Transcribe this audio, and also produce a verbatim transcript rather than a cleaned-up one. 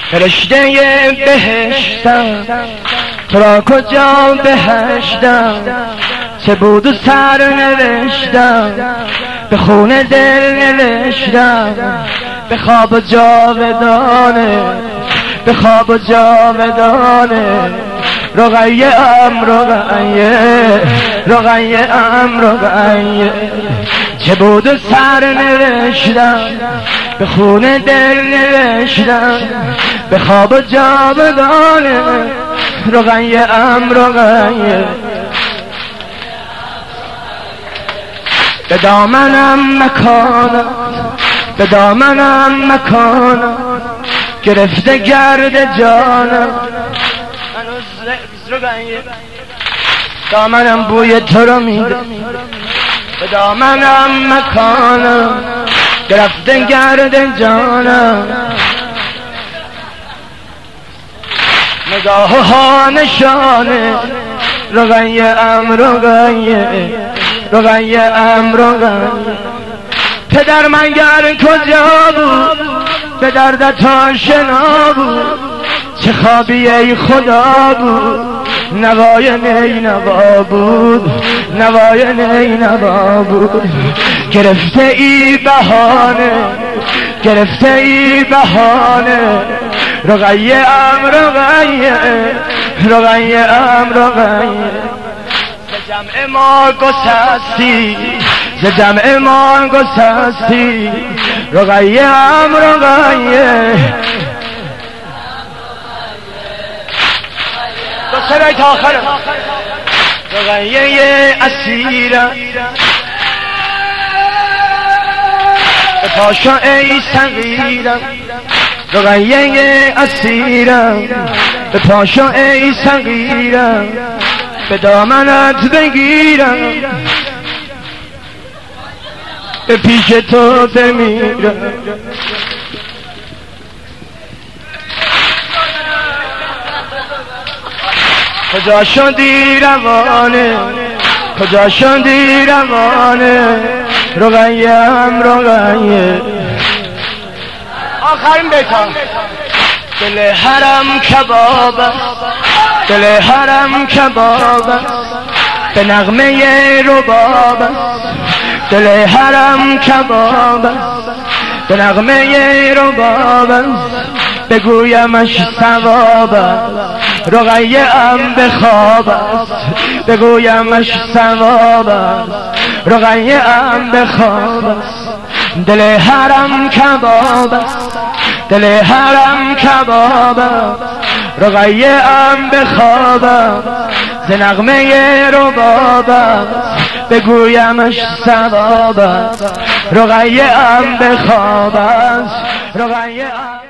فرشته بهشتم تو را کجا بهشتم، چه بود و سر نوشتم به خون دل نوشتم، به خواب و جاودانه به خواب و جاودانه. رقیه ام رقیه رقیه ام رقیه، چه بود و سر نوشتم به خون دل نوشتم، به خواب و جاودانه. رقیه ام رقیه، به دامنم مکانم به دامنم مکانم، گرفته گرد جانم. دامنم بوی تو رو میده، به دامنم مکانم، گرفته گرد جانم. نگاه ها نشانه رقیه ام رقیه رقیه ام رقیه. پدر منگر کجا بود به دردت آشنا بود، چه خوابی ای خدا بود نوای نی نوا بود نوای نی نوا بود. گرفته ای بهانه گرفته ای بهانه، رقیه ام رقیه رقیه ام رقیه. ز جمع ما گسستی ز جمع ما گسستی، رقیه ام رقیه. دو سرای تا آخرم. رقیه اسیرم به پاشا ای صغیرم، رقیه اسیرم به پاشا ای صغیرم، به دامنت بگیرم به پیش تو بمیرم. کجا شدی روانه کجا شدی روانه، رقیه ام رقیه. آخرین بیتم. دل حرم کباب است دل حرم کباب است، به نغمه رباب است دل حرم کباب است، به نغمه رباب است بگویمش ثواب است. رقیه ام به خواب است بگویمش ثواب است، رقیه ام به خواب است. دل حرم کباب است دل حرم کباب است، رقیه ام به خواب است ز نغمه رباب است بگویمش ثواب است. رقیه ام به خواب است رقیه ام